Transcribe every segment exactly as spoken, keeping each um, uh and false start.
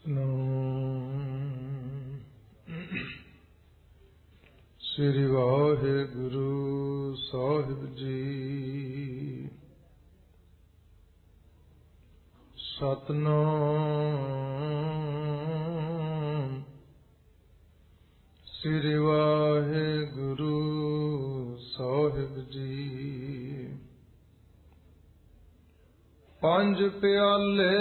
ਸਤਿਨਾਮ ਸ੍ਰੀ ਵਾਹਿਗੁਰੂ ਸਾਹਿਬ ਜੀ। ਸਤਿਨਾਮ ਸ੍ਰੀ ਵਾਹਿਗੁਰੂ ਸਾਹਿਬ ਜੀ। ਪੰਜ ਪਿਆਲੇ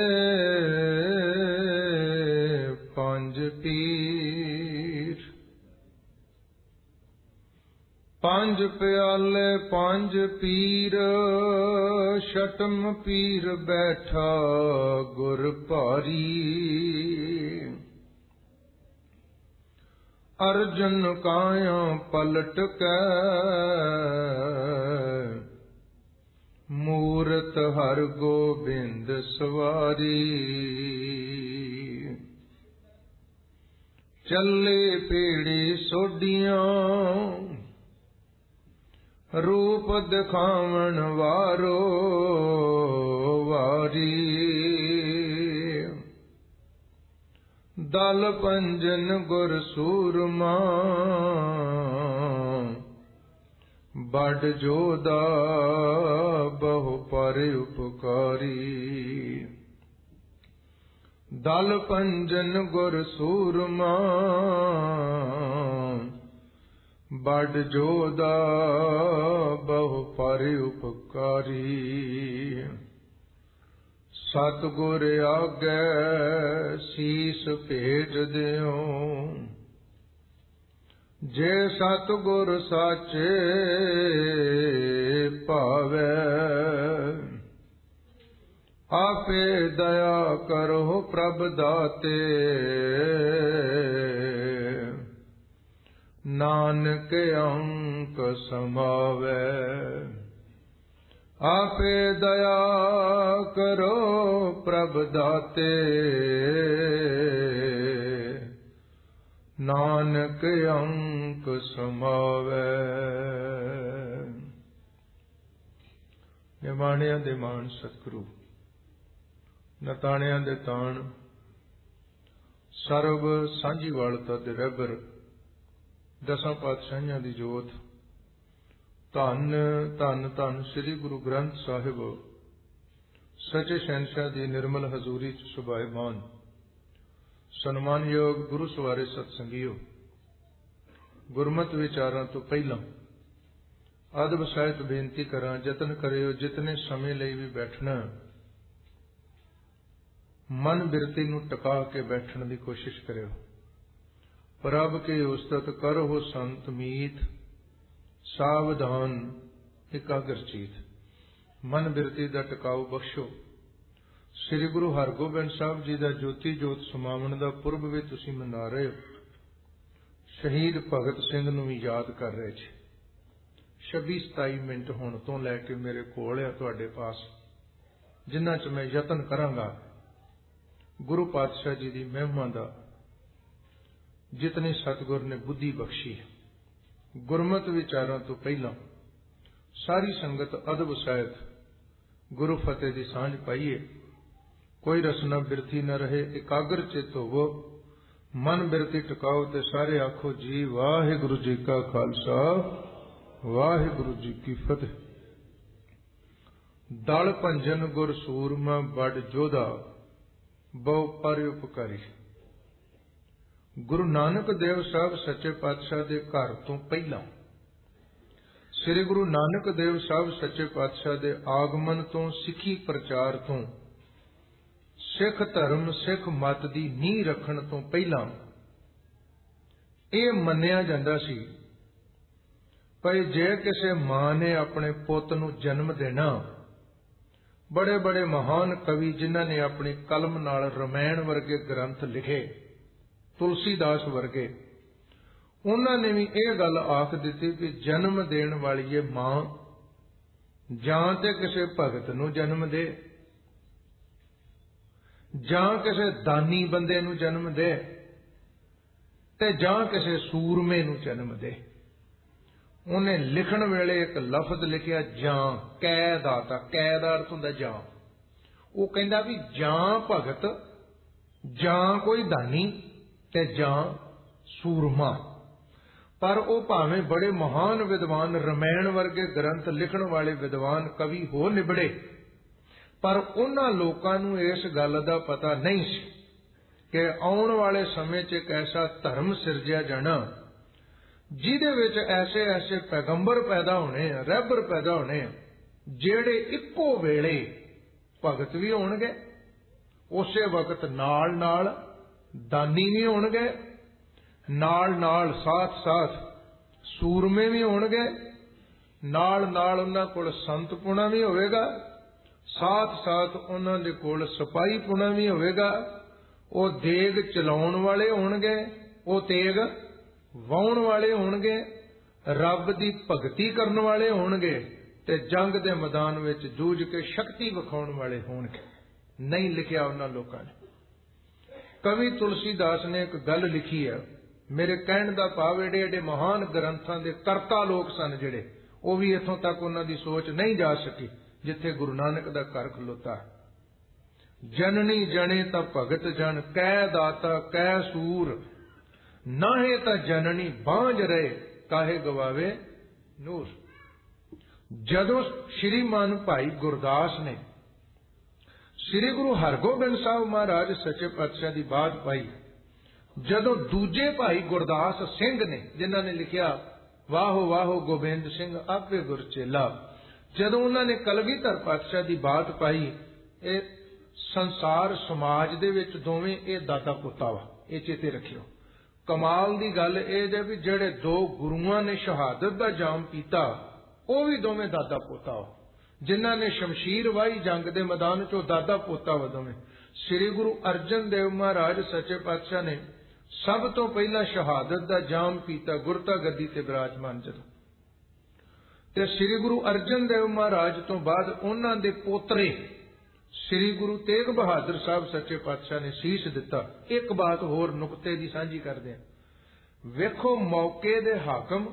ਪੰਜ ਪੀਰ, ਪੰਜ ਪਿਆਲੇ ਪੰਜ ਪੀਰ, ਛਟਮ ਪੀਰ ਬੈਠਾ ਗੁਰ ਭਾਰੀ। ਅਰਜਨ ਕਾਇਆ ਪਲਟ ਕੇ, ਮੂਰਤ ਹਰ ਗੋਬਿੰਦ ਸਵਾਰੀ। ਚੱਲੇ ਪੀੜੀ ਸੋਢੀਆਂ, ਰੂਪ ਦਿਖਾਵਣ ਵਾਰੋ ਵਾਰੀ। ਦਲ ਪੰਜਨ ਗੁਰ ਸੂਰਮਾ, ਬੜ ਜੋਦਾ ਬਹੁ ਪਰ ਉਪਕਾਰੀ। ਦਲ ਪੰਜਨ ਗੁਰ ਸੂਰਮਾ, ਬੜ ਜੋਦਾ ਬਹੁ ਪਰ ਉਪਕਾਰੀ। ਸਤਿਗੁਰ ਆਗੇ ਸੀਸ ਭੇਟ ਦਿਓ, ਜੇ ਸਤਿਗੁਰ ਸਾਚੇ ਭਾਵੈ। ਆਪੇ ਦਇਆ ਕਰੋ ਪ੍ਰਭ ਦਾਤੇ, ਨਾਨਕ ਅੰਕ ਸਮਾਵੈ। ਆਪੇ ਦਇਆ ਕਰੋ ਪ੍ਰਭ ਦਾਤੇ, ਨਾਨਕ ਅੰਕ ਸਮਾਵੈ। ਨਿਮਾਣਿਆਂ ਦੇ ਮਾਣ ਸਤਿਗੁਰੂ, ਨਤਾਣਿਆਂ ਦੇ ਤਾਣ, ਸਰਬ ਸਾਂਝੀਵਾਲਤਾ ਦੇ ਰਹਿਬਰ, ਦਸਾਂ ਪਾਤਸ਼ਾਹੀਆਂ ਦੀ ਜੋਤ। ਧੰਨ ਧੰਨ ਧੰਨ ਸ੍ਰੀ ਗੁਰੂ ਗ੍ਰੰਥ ਸਾਹਿਬ ਸੱਚੇ ਸ਼ਹਿਨਸ਼ਾਹ ਦੀ ਨਿਰਮਲ ਹਜ਼ੂਰੀ ਚ ਸੁਭਾਏਮਾਨ ਸਨਮਾਨਯੋਗ ਗੁਰੂ ਸਵਾਰੇ ਸਤਸੰਗੀਓ। ਗੁਰਮਤਿ ਵਿਚਾਰਾਂ ਤੋਂ ਪਹਿਲਾਂ ਅਦਬ ਸਹਿਤ ਬੇਨਤੀ ਕਰਾਂ, ਯਤਨ ਕਰਿਓ ਜਿਤਨੇ ਸਮੇਂ ਲਈ ਵੀ ਬੈਠਣਾ, ਮਨ ਬਿਰਤੀ ਨੂੰ ਟਿਕਾ ਕੇ ਬੈਠਣ ਦੀ ਕੋਸ਼ਿਸ਼ ਕਰਿਓ। ਪ੍ਰਭ ਕੇ ਉਸਤਤ ਕਰੋ ਸੰਤ ਮੀਤ, ਸਾਵਧਾਨ ਇਕਾਗਰ ਚੀਤ। ਮਨ ਬਿਰਤੀ ਦਾ ਟਿਕਾਊ ਬਖਸ਼ੋ। ਸ੍ਰੀ ਗੁਰੂ ਹਰਗੋਬਿੰਦ ਸਾਹਿਬ ਜੀ ਦਾ ਜੋਤੀ ਜੋਤ ਸਮਾਵਣ ਦਾ ਪੁਰਬ ਵੀ ਤੁਸੀਂ ਮਨਾ ਰਹੇ ਹੋ। ਸ਼ਹੀਦ ਭਗਤ ਸਿੰਘ ਨੂੰ ਵੀ ਯਾਦ ਕਰ ਰਹੇ ਜੀ। ਛੱਬੀ ਸਤਾਈ ਮਿੰਟ ਹੁਣ ਤੋਂ ਲੈ ਕੇ ਮੇਰੇ ਕੋਲ ਆ ਤੁਹਾਡੇ ਪਾਸ, ਜਿਨ੍ਹਾਂ ਚ ਮੈਂ ਯਤਨ ਕਰਾਂਗਾ ਗੁਰੂ ਪਾਤਸ਼ਾਹ ਜੀ ਦੀ ਮਹਿਮਾ ਦਾ, ਜਿਤਨੀ ਸਤਿਗੁਰ ਨੇ ਬੁੱਧੀ ਬਖਸ਼ੀ ਹੈ। ਗੁਰਮਤਿ ਵਿਚਾਰਾਂ ਤੋਂ ਪਹਿਲਾਂ ਸਾਰੀ ਸੰਗਤ ਅਦਬ ਸਹਿਤ ਗੁਰੂ ਫਤਿਹ ਦੀ ਸਾਂਝ ਪਾਈਏ। ਕੋਈ ਰਸਨਾ ਬਿਰਤੀ ਨਾ ਰਹੇ, ਇਕਾਗਰ ਚਿੱਤ ਹੋਵੋ, ਮਨ ਬਿਰਤੀ ਟਿਕਾਓ ਤੇ ਸਾਰੇ ਆਖੋ ਜੀ ਵਾਹਿਗੁਰੂ ਜੀ ਕਾ ਖਾਲਸਾ, ਵਾਹਿਗੁਰੂ ਜੀ ਕੀ ਫਤਿਹ। ਦਲ ਭੰਜਨ ਗੁਰ ਸੂਰਮਾ, ਬੜ ਜੋਧਾ ਬਹੁ ਪਰ ਉਪਕਾਰੀ। ਗੁਰੂ ਨਾਨਕ ਦੇਵ ਸਾਹਿਬ ਸੱਚੇ ਪਾਤਸ਼ਾਹ ਦੇ ਘਰ ਤੋਂ ਪਹਿਲਾਂ, ਸ੍ਰੀ ਗੁਰੂ ਨਾਨਕ ਦੇਵ ਸਾਹਿਬ ਸੱਚੇ ਪਾਤਸ਼ਾਹ ਦੇ ਆਗਮਨ ਤੋਂ, ਸਿੱਖੀ ਪ੍ਰਚਾਰ ਤੋਂ, ਸਿੱਖ ਧਰਮ ਸਿੱਖ ਮਤ ਦੀ ਨੀਂਹ ਰੱਖਣ ਤੋਂ ਪਹਿਲਾਂ ਇਹ ਮੰਨਿਆ ਜਾਂਦਾ ਸੀ ਭਈ ਜੇ ਕਿਸੇ ਮਾਂ ਨੇ ਆਪਣੇ ਪੁੱਤ ਨੂੰ ਜਨਮ ਦੇਣਾ, ਬੜੇ ਬੜੇ ਮਹਾਨ ਕਵੀ ਜਿਨ੍ਹਾਂ ਨੇ ਆਪਣੀ ਕਲਮ ਨਾਲ ਰਮਾਇਣ ਵਰਗੇ ਗ੍ਰੰਥ ਲਿਖੇ, ਤੁਲਸੀਦਾਸ ਵਰਗੇ, ਉਹਨਾਂ ਨੇ ਵੀ ਇਹ ਗੱਲ ਆਖ ਦਿੱਤੀ ਕਿ ਜਨਮ ਦੇਣ ਵਾਲੀ ਇਹ ਮਾਂ ਜਾਂ ਤੇ ਕਿਸੇ ਭਗਤ ਨੂੰ ਜਨਮ ਦੇ, ਜਾਂ ਕਿਸੇ ਦਾਨੀ ਬੰਦੇ ਨੂੰ ਜਨਮ ਦੇ, ਤੇ ਜਾਂ ਕਿਸੇ ਸੂਰਮੇ ਨੂੰ ਜਨਮ ਦੇ। ਉਹਨੇ ਲਿਖਣ ਵੇਲੇ ਇੱਕ ਲਫ਼ਜ਼ ਲਿਖਿਆ ਜਾਂ, ਕੈ ਦਾ, ਤਾਂ ਕੈ ਦਾ ਅਰਥ ਹੁੰਦਾ ਜਾਂ। ਉਹ ਕਹਿੰਦਾ ਵੀ ਜਾਂ ਭਗਤ ਜਾਂ ਕੋਈ ਧਾਨੀ ਤੇ ਜਾਂ ਸੂरमा। पर वो भावें बड़े महान विद्वान रमैन वर्गे ग्रंथ लिखण वाले विद्वान कवि हो निबड़े, पर उन्हां लोकां नूं इस गल दा पता नहीं सी कि आउण वाले समय च एक ऐसा धर्म सिरजिया जाना जिहदे विच ऐसे ऐसे पैगंबर पैदा होने, रहबर पैदा होने, जेड़े इक्को वेले भगत भी होणगे, उसे वक्त नाल नाल दानी भी होणगे, नाल नाल साथ साथ सूरमे भी होणगे, नाल नाल उन्हां कोल संतपुणा भी होवेगा, साथ साथ उन्हां दे कोल सिपाही पुणा भी होवेगा। वो देग चलाउण वाले होणगे, वो तेग वाउण वाले होणगे, रब दी भगती करन वाले होणगे ते जंग दे मैदान विच जूझ के शक्ति विखाउण वाले होणगे। नहीं लिखिया उन्हां लोकां ने। कवि तुलसीदास ने एक गल लिखी है, मेरे कहण दा भाव एडे एडे महान ग्रंथां दे करता लोग सन जेड़े, वो भी इथों तक उन्हां दी सोच नहीं जा सकी जिथे गुरु नानक दा घर खलोता है। जननी जने तां भगत जन, कै दाता कै सूर, नाहे तां जननी बांझ रहे, काहे गवावे नूर। जदों श्रीमान भाई गुरदास ने श्री गुरु हरगोबिंद साहब महाराज सच्चे पातशाह की बात पाई, जदों दूजे भाई गुरदास सिंह ने जिन्हां ने लिखिया वाहो वाहो गोबिंद सिंह आपे गुर चेला, जदों उन्होंने कलगीधर पातशाह की बात पाई, ये संसार समाज दे विच दोवें ये दादा पोता वा, ये चेते रखियो। कमाल दी गल ये जे भी जेड़े दो गुरुआं ने शहादत दा जाम पीता, वो भी दोवें दादा पोता वा। जिन्हां ने शमशीर वाही जंग दे मैदान चो दादा पोता वा दोवें। श्री गुरु अर्जन देव महाराज सच्चे पातशाह ने सब तो पहला शहादत दा जाम पीता गुरता गद्दी ते विराजमान जदों, ते श्री गुरु अर्जन देव महाराज तो बाद उन्हां दे पोतरे श्री गुरु तेग बहादुर साहब सच्चे पातशाह ने शीश दिता। एक बात होर नुकते दी सांझी करदे हां, वेखो मौके दे हाकम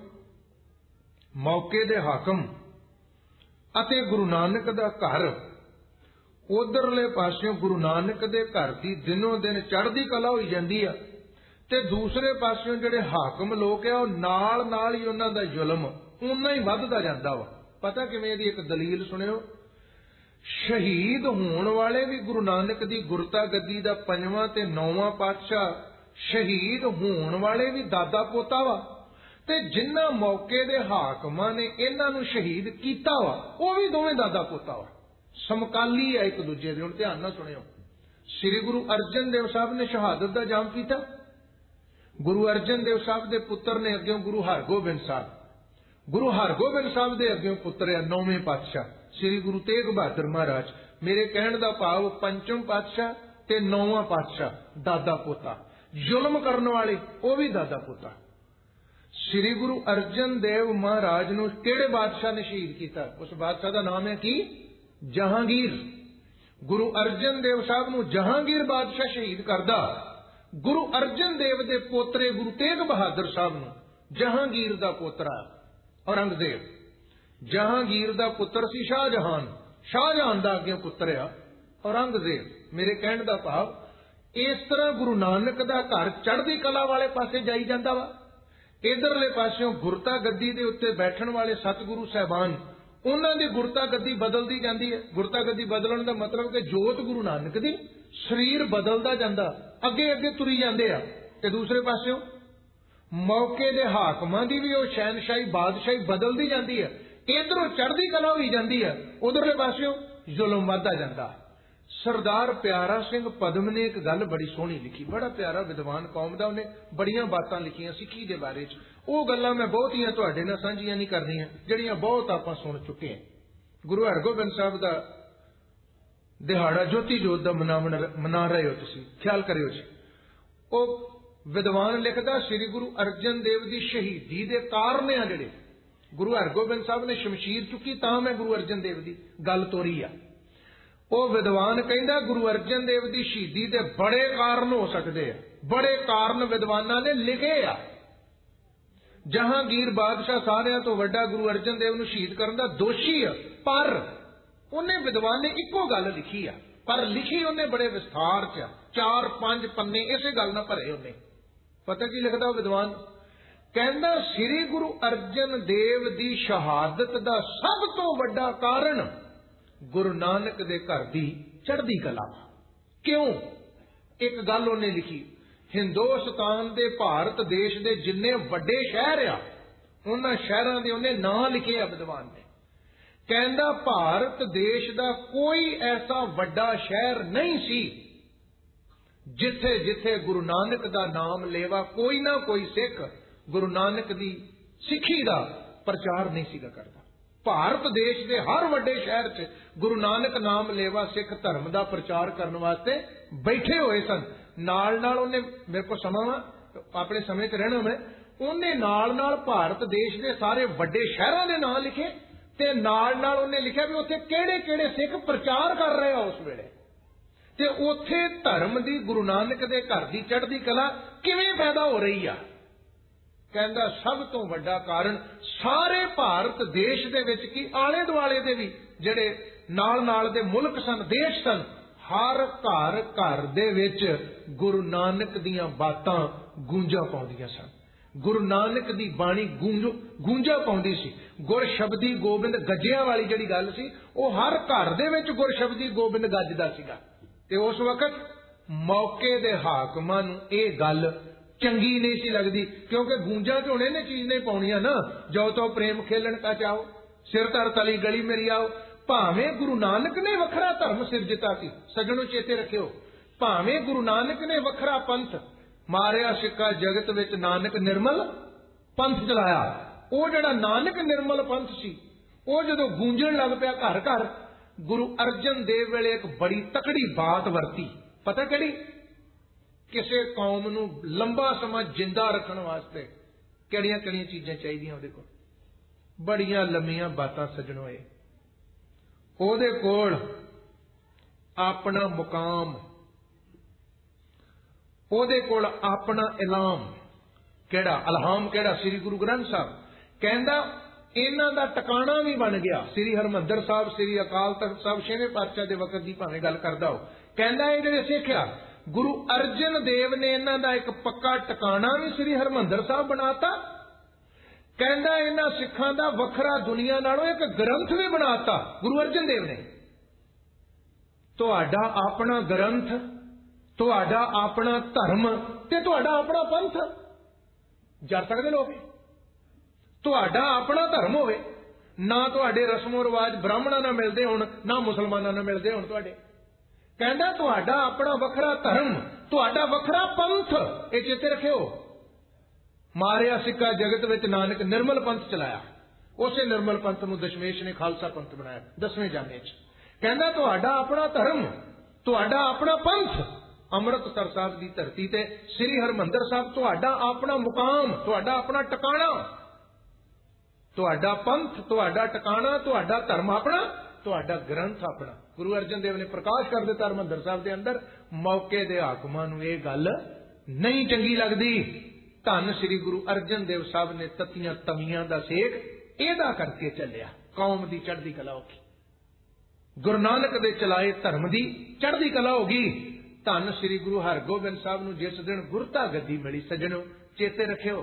मौके दे हाकम अते गुरु नानक दा घर, उधरले पासियों गुरु नानक दे घर दी दिनों दिन चढ़दी कला होई जांदी आ, ते दूसरे पासियों जिहड़े हाकम लोग आ नाल नाल ही उन्हां दा जुल्म उन्ना ही वधदा जांदा वा। पता किवें? दी एक दलील सुनियो, शहीद होण वाले भी गुरु नानक दी गुरता गद्दी दा पंजवां ते नौवां पातशाह, शहीद होण वाले भी दादा पोता वा, ते जिन्हां मौके दे हाकमां ने इन्हां नूं शहीद कीता वा वो भी दोवें दादा पोता वा, समकाली है एक दूजे दे। हुण ध्यान नाल सुनियो, श्री गुरु अर्जन देव साहब ने शहादत दा जाम पीता, गुरु अर्जन देव साहब दे पुत्र ने अग्यों गुरु हरगोबिंद साहब, गुरु हरगोबिंद साहब दे अग्यों पुत्र है नौवें पातशाह श्री गुरु तेग बहादुर महाराज। मेरे कहण दा भाव पंचम पातशाह ते नौवां पातशाह दादा पोता, जुल्म करन वाले वो भी दादा पोता। श्री गुरु अर्जन देव महाराज नूं किहड़े बादशाह ने शहीद किया? उस बादशाह का नाम है की? जहांगीर। गुरु अर्जन देव साहब नूं जहांगीर बादशाह शहीद करदा, गुरु अर्जन देव दे पोतरे गुरु तेग बहादुर साहब नूं जहांगीर दा पोतरा औरंगजेब, जहांगीर दा पुत्र सी शाहजहान, शाहजहान दा अगे पुत्र आ औरंगजेब। मेरे कहण दा भाव इस तरह गुरु नानक दा घर चढ़दी कला वाले पासे जाई जांदा वा, इधरले पासियों गुरता गद्दी दे उत्ते बैठण वाले सतगुरु साहबान उन्हां दी गुरता गद्दी बदलदी जांदी है। गुरता गद्दी बदलण दा मतलब कि जोत गुरु नानक दी, शरीर बदलदा जांदा, अगे अगे तुरी जांदे आ, ते दूसरे पासियों मौके दे हाकमां दी भी वो शहनशाही बादशाही बदलदी जांदी है। इधरों चढ़दी कला होई जांदी है, उधरले पासियों जुल्म वधदा जांदा। सरदार प्यारा सिंह पदम ने एक गल बड़ी सोहनी लिखी, बड़ा प्यारा विद्वान कौम दा, उन्हें बड़ियां बातां लिखियां सिक्खी दे बारे च। वो गल्लां मैं बहुतियां तुहाडे नाल सांझियां नहीं करनियां जिहड़ियां बहुत आपां सुन चुके हैं। गुरु हरगोबिंद साहब दा दिहाड़ा ज्योति जोत दा मना मना रहे हो तुसीं, ख्याल करियो जी। वो विद्वान लिखदा श्री गुरु अर्जन देव दी शहीदी दे कारण आ जिहड़े गुरु हरगोबिंद साहब ने शमशीर चुकी तां मैं गुरु अर्जन देव दी गल तोरी आ। वो विद्वान कहंदा गुरु अर्जन देव दी शहीदी दे बड़े कारण हो सकते हैं, बड़े कारण विद्वानां ने लिखे आ। जहांगीर बादशाह सारियां तो वड्डा गुरु अर्जन देव नूं शहीद करन दा दोषी है, पर उन्हें विद्वान ने इक्को गल लिखी आ, पर लिखी उन्हें बड़े विस्तार च, चार पांच पन्ने इसे गल ना भरे उन्हें। पता की लिखदा विद्वान, कहंदा श्री गुरु अर्जन देव दी शहादत दा सब तो वड्डा कारण गुरु नानक दे घर दी चढ़दी कला। क्यों? एक गल उन्हें लिखी, हिंदुस्तान दे भारत देश दे जिन्ने वड्डे शहर आ उन्हां शहरां दे उन्हें नां लिखे आ विद्वान ने। कहंदा भारत देश दा कोई ऐसा वड्डा शहर नहीं सी जिथे जिथे गुरु नानक दा नाम लेवा कोई ना कोई सिख गुरु नानक दी सिक्खी दा प्रचार नहीं सीगा करदा। भारत देश दे हर वड्डे शहर च गुरु नानक नाम लेवा सिख धर्म दा प्रचार करने वास्ते बैठे हुए सन। नाल नाल उन्हें, मेरे को समा वा अपने समय च रहना मैं, उन्हें नाल नाल भारत देश दे सारे वड्डे शहरां दे नाम लिखे ते नाल नाल उन्हें लिखा भी उत्थे केड़े केड़े सिख प्रचार कर रहे हो उस वेले ते उत्थे धर्म दी गुरु नानक दे घर दी चढ़दी कला किवें पैदा हो रही आ। कहंदा सब तो वड्डा कारण सारे भारत देश दे विच की आले दुआले दे भी जेड़े नाल नाल दे मुल्क सन, देश सन, हर घर घर दे विच गुरु नानक दीयां बातां गूंजा पाउंदियां सन। गुरु नानक दी बाणी गूंज गूंजा पाउंदी सी। गुर शब्दी गोबिंद गज्जिया वाली जिहड़ी गल सी ओह हर घर दे विच गुर शब्दी गोबिंद गजदा सीगा। ते उस वक्त मौके दे हाकमां नूं इह गल चंगी नहीं सी लगदी, क्योंकि गूंजा तो उन्हें चीज नहीं पाउणियां ना, जो तो प्रेम खेलन का चाहो, सिर धर तली गली मेरी आओ। भावें गुरु नानक ने वखरा धर्म सिरजता सी, सज्जणों चेते रखियो, भावें गुरु नानक ने वखरा पंथ मारिया सिक्का जगत विच नानक निर्मल पंथ चलाया। वो जिहड़ा नानक निर्मल पंथ सी वो जदों गूंजण लग पिया घर घर, गुरु अर्जन देव वेले एक बड़ी तकड़ी बात वरती। पता किहड़ी? किसी कौम नूं लंबा समा जिंदा रखने वास्ते किहड़ियां किहड़ियां चीजां चाहीदियां उहदे कोल? बड़ियां लंमियां बातां सज्जणों। ओहदे कोल अपना मुकाम, ओहदे कोल अपना इलाम, केड़ा अलहाम, केड़ा श्री गुरु ग्रंथ साहब। कहंदा इन्हां दा टकाणा भी बन गया। श्री हरमंदर साहब, श्री अकाल तख्त साहब छेवें पातशाह दे वक्त दी भावें गल करदा हो, कहंदा इह जिहड़े सिख आ गुरु अर्जन देव ने इन्हां दा एक पक्का टकाणा भी श्री हरमंदर साहब बनाता। कहंदा इन्हां सिखां दा वखरा दुनिया नालों एक ग्रंथ भी बनाता गुरु अर्जन देव ने। तुहाडा अपना ग्रंथ, तुहाडा अपना धर्म ते तुहाडा अपना पंथ जर सकदे लोग। तुहाडा अपना धर्म होवे, ना तुहाडे रस्मो रिवाज ब्राह्मणां नाल मिलदे होण, ना मुसलमानां नाल मिलदे होण तुहाडे। कहंदा तुहाडा अपना वखरा धर्म, तुहाडा वखरा पंथ। ये चेते रखियो, मारिया सिक्का जगत विच नानक निर्मल पंथ चलाया। उसे निर्मल पंथ नूं दशमेश ने खालसा पंथ बनाया दसवें जामे च। कहंदा तुहाडा अपना धर्म, तुहाडा अपना पंथ। अमृतसर साहब की धरती ते श्री हरमंदर साहब तुहाडा अपना मुकाम, तुहाडा अपना टकाणा, तुहाडा पंथ, तुहाडा टकाणा, तुहाडा धर्म अपना, तुहाडा ग्रंथ अपना। गुरु अर्जन देव ने प्रकाश कर दिता हरमंदर साहब के अंदर। मौके दे हाकमां नूं इह गल नहीं चंगी लगदी। धन श्री गुरु अर्जन देव साहब ने तत्तियां तवियां दा सेक एदा करके चलिया। कौम दी चढ़दी कला होगी, गुरु नानक दे चलाए धर्म दी चढ़दी कला होगी। धन श्री गुरु हरगोबिंद साहब नूं जिस दिन गुरता गद्दी मिली, सज्जणों चेते रखियो,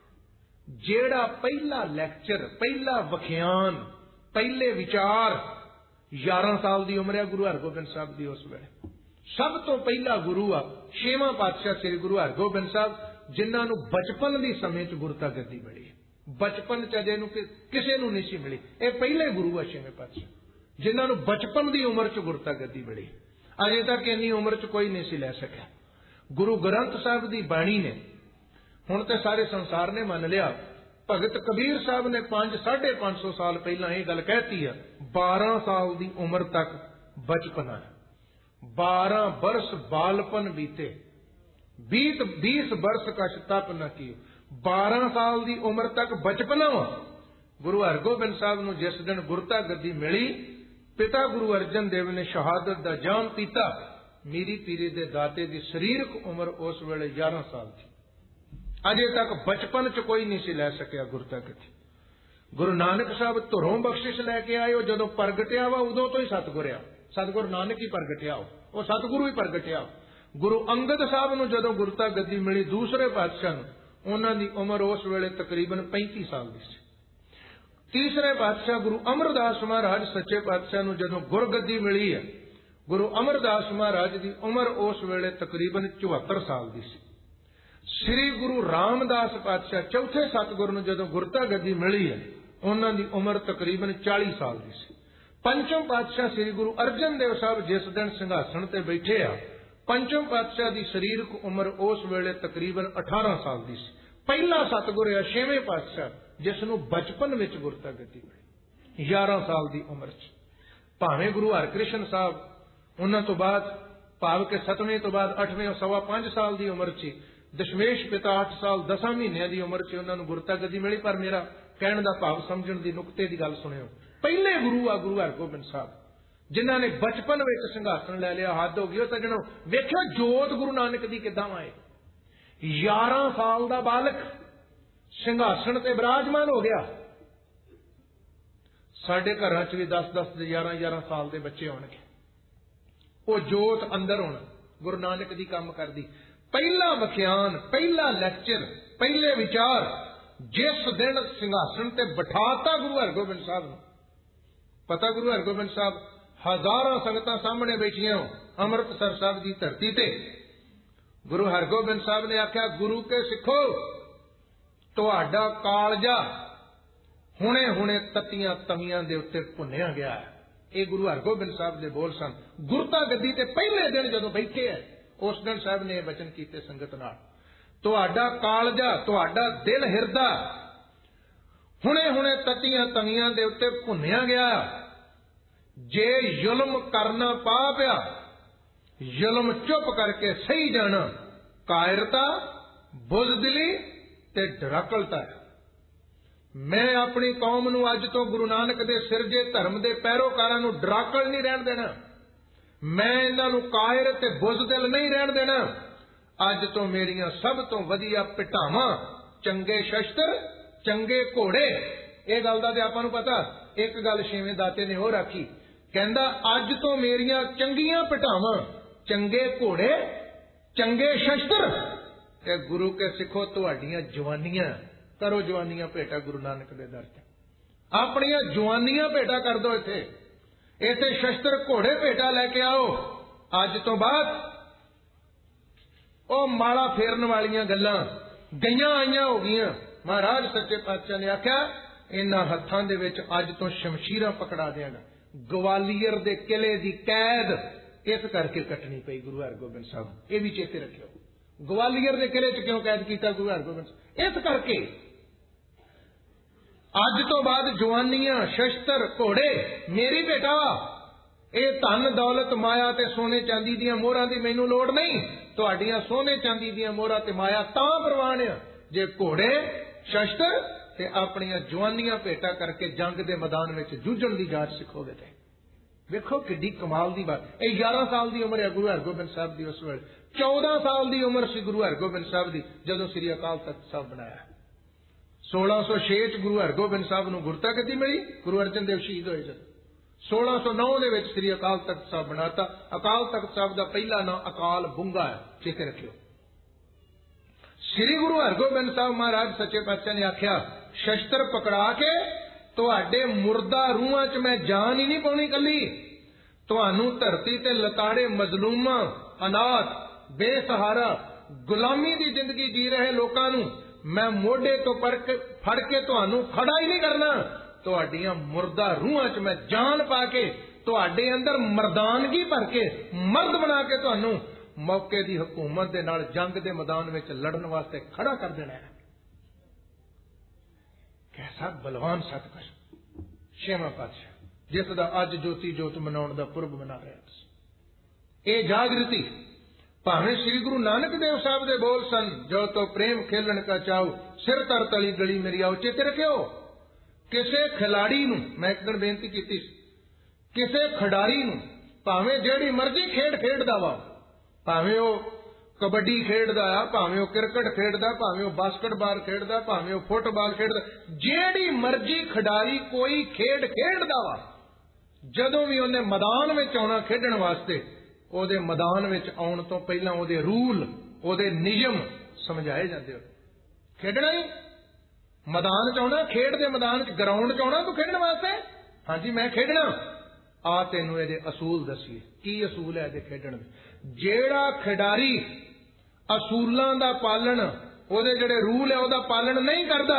जेड़ा पहला लैक्चर, पहला वखियान, पहले विचार ग्यारह साल की उम्र है गुरु हरगोबिंद साहब की। उस वेले सब तो पहला गुरु आ छेवां पातशाह श्री गुरु हरगोबिंद साहब, जिन्हां नूं बचपन दी समय च गुरता गद्दी मिली। बचपन च अजे नूं किसे नूं नहीं सी मिली। ये पहले गुरु आ छेवें पातशाह, जिन्हां नूं बचपन दी उम्र च गुरता गद्दी मिली। अजे तक इन्नी उम्र च कोई नहीं सी लै सकिया। गुरु ग्रंथ साहब की बाणी ने हुण ते सारे संसार ने मान लिया। भगत कबीर साहब ने पांच साढ़े पांच सौ साल पहला ये गल कहती है, बारह साल की उम्र तक बचपना है, बारह वर्ष बालपन बीते, बीत बीस वर्ष का तप न कियो, बारह साल की उम्र तक बचपना वा। गुरु हरगोबिंद साहब नूं जिस दिन गुरता गद्दी मिली, पिता गुरु अर्जन देव ने शहादत दा जाम पीता। मेरी पीरी दे दाते की शरीरक उम्र उस वेले ग्यारह साल थी। अजे तक बचपन च कोई नहीं सी लै सकिया गुरता गद्दी। गुरु नानक साहब धुरों बख्शिश लैके आए, जो प्रगटिया वा उदों तो ही सतगुर आ। सतगुरु नानक ही प्रगटिया हो, वो सतगुरु ही प्रगटिया हो। गुरु अंगद साहब नूं जदों गुरता गद्दी मिली दूसरे पातशाह नूं, उन्हां दी उमर उस वेले तकरीबन पैंती साल दी सी। तीसरे पातशाह गुरु अमरदास महाराज सच्चे पातशाह नूं जदों गुरगद्दी मिली है, गुरु अमरदास महाराज की उमर उस वेले तकरीबन चौहत्तर साल की सी। श्री गुरु रामदास पातशाह चौथे सतगुर नूं जदों गुरता गद्दी मिली है, उन्हां दी उमर तकरीबन चालीस साल की सी। पंचम पातशाह श्री गुरु अर्जन देव साहब जिस दिन सिंघासन ते बैठे आ, पंचम पातशाह की शरीरक उमर उस वेले तकरीबन अठारह साल की सी। पहला सतगुर है छेवें पातशाह जिसनों बचपन में गुरता गद्दी मिली ग्यारह साल की उम्र च। भावें गुरु हरकृष्ण साहब उन्हां तो बाद भाव के सतवें तो बाद अठवें सवा पांच साल की उम्र च, दशमेश पिता अठ साल दसा महीनों की उम्र च उन्होंने गुरता गद्दी मिली। पर मेरा कहने का भाव समझण की नुकते की गल सुनियो, पहले गुरु आ गुरु हरगोबिंद साहब जिन्हों ने बचपन में सिंघासन ले लिया। हद हो गई सजणों, वेख्या जोत गुरु नानक की किदां आए। ग्यारह साल का बालक सिंघासन ते विराजमान हो गया। साडे घरां च भी दस दस ग्यारह ग्यारह साल के बच्चे होणगे, वो जोत अंदर होना गुरु नानक की काम करदी। पहला व्याख्यान, पहला लैक्चर, पहले विचार जिस दिन सिंघासन ते बिठाता गुरु हरगोबिंद साहब ने, पता गुरु हरगोबिंद साहब हजारों संगतां सामने बैठिया अमृतसर साहब की धरती ते, गुरु हरगोबिंद साहब ने आख्या गुरु के सिखो तुहाडा कालजा हुणे हुणे तत्तियां तवियां दे उत्ते भुन्निया गया है। ये गुरु हरगोबिंद साहब के बोल सन। गुरता गद्दी ते पहले दिन जदों बैठे है उस दिन साहब ने वचन कीते संगत नाल, तुहाडा कालजा तुहाडा दिल हिरदा हुणे हुणे तत्तियां तवियां दे उत्ते भुन्निया गया। जे जुल्म करना पा पिया, जुल्म चुप करके सही जाना, कायरता बुज़दिली ते डराकलता है। मैं अपनी कौम नूं अज तो गुरु नानक दे सिरजे धर्म दे पैरोकारां नूं डराकल नहीं रहन देना। मैं इन्हां नूं कायर ते बुज़दिल नहीं रहन देना। अज तो मेरियां सब तो वधिया पिटावां, चंगे शस्त्र, चंगे घोड़े। ये गल दा ते आपां नूं पता। एक गल छेवें दाते ने होर आखी, कहंदा अज तो मेरियां चंगियां पिटावां, चंगे घोड़े, चंगे शस्त्र ते गुरु के सिखो तुहाडियां जवानियां। करो जवानियां भेटा गुरु नानक दे दर ते, अपनियां जवानियां भेटा कर दो। इत्थे इत्थे शस्त्र घोड़े भेटा लैके आओ। अज तो बाद ओ माला फेरन वालियां गल्लां गईयां आईयां हो गईयां। महाराज सच्चे पातशाह ने आख्या इन्हां हत्थां दे विच अज तो शमशीरां पकड़ा देंगा। ग्वालियर दे किले दी कैद इस करके कटनी पई गुरु हरगोबिंद साहब। ये भी चेते रखियो, ग्वालियर दे किले च क्यों कैद कीता गुरु हरगोबिंद साहब? इस करके अज तो बाद जवानियां, शस्त्र, घोड़े मेरी बेटा। ये धन दौलत माया ते सोने चांदी दियां मोहरां दी मैनू लोड़ नहीं। तुहाडियां सोने चांदी दियां मोहरां ते माया तां प्रवान आ जे घोड़े, शस्त्र ते अपनियां जवानियां भेटा करके जंग दे मैदान में जूझण की जाच सिखोगे। ते वेखो किड्डी कमाल की बात। ये ग्यारह साल की उम्र है गुरु हरगोबिंद साहब की। उस वेले चौदह साल की उम्र सी गुरु हरगोबिंद साहब की जदों श्री अकाल तख्त साहब बनाया। सोलह सौ छे च गुरु हरगोबिंद साहब नूं गुरता गद्दी मिली। गुरु अर्जन देव शहीद होए जद सोलह सौ नौ दे विच श्री अकाल तख्त साहब बनाता। अकाल तख्त साहब का पहला नाम अकाल बुंगा है, चेते रखियो। श्री गुरु हरगोबिंद साहब महाराज सच्चे पातशाह ने आख्या शस्त्र पकड़ा के तुहाडे मुर्दा रूहां च मैं जान ही नहीं पाउणी कली। तुहानू धरती ते लताड़े मजलूमां, अनाथ, बेसहारा, गुलामी की जिंदगी जी रहे लोकां नू मैं मोढे तो फड़ के तुहानू खड़ा ही नहीं करना। तुहाडियां मुर्दा रूहां च मैं जान पा के तुहाडे अंदर मर्दानगी भर के मर्द बना के तुहानू मौके की हुकूमत दे नाल जंग दे मैदान में लड़न वास्ते खड़ा कर देना है। कैसा बलवान सतगुर छेवां पातशाह जिसदा अज ज्योति जोत मनाउण दा पुरब मना रहे। ये जागृति भावें श्री गुरु नानक देव साहब दे बोल सन, जो तो प्रेम खेलन का चाओ सिर तर तली गली मेरी आओ। चेते रखियो किसे खिलाड़ी नूं मैं एक दिन बेनती की, किसे खिडारी नूं भावें जेड़ी मर्जी खेड खेडदा वा, भावें वो कबड्डी खेडदा आ, भावें वो क्रिकेट खेडदा, भावें वो बास्केटबाल खेडदा, भावें वो फुटबाल खेडदा, जेड़ी मर्जी खिडारी कोई खेड खेडदा वा, जदों भी उन्हें मैदान में आउणा खेडण वास्ते ਉਹਦੇ ਮੈਦਾਨ ਵਿੱਚ ਆਉਣ ਤੋਂ ਪਹਿਲਾਂ ਉਹਦੇ ਰੂਲ, ਉਹਦੇ ਨਿਯਮ ਸਮਝਾਏ ਜਾਂਦੇ। ਖੇਡਣਾ ਹੀ ਮੈਦਾਨ ਚ ਆਉਣਾ, ਖੇਡ ਦੇ ਮੈਦਾਨ ਚ, ਗਰਾਊਂਡ ਚ ਆਉਣਾ ਤੂੰ ਖੇਡਣ ਵਾਸਤੇ। ਹਾਂਜੀ ਮੈਂ ਖੇਡਣਾ। ਆ ਤੈਨੂੰ ਇਹਦੇ ਅਸੂਲ ਦਸੀਏ। ਕੀ ਅਸੂਲ ਹੈ ਇਹਦੇ ਖੇਡਣ ਦੇ? ਜਿਹੜਾ ਖਿਡਾਰੀ ਅਸੂਲਾਂ ਦਾ ਪਾਲਣ, ਉਹਦੇ ਜਿਹੜੇ ਰੂਲ ਹੈ ਉਹਦਾ ਪਾਲਣ ਨਹੀਂ ਕਰਦਾ,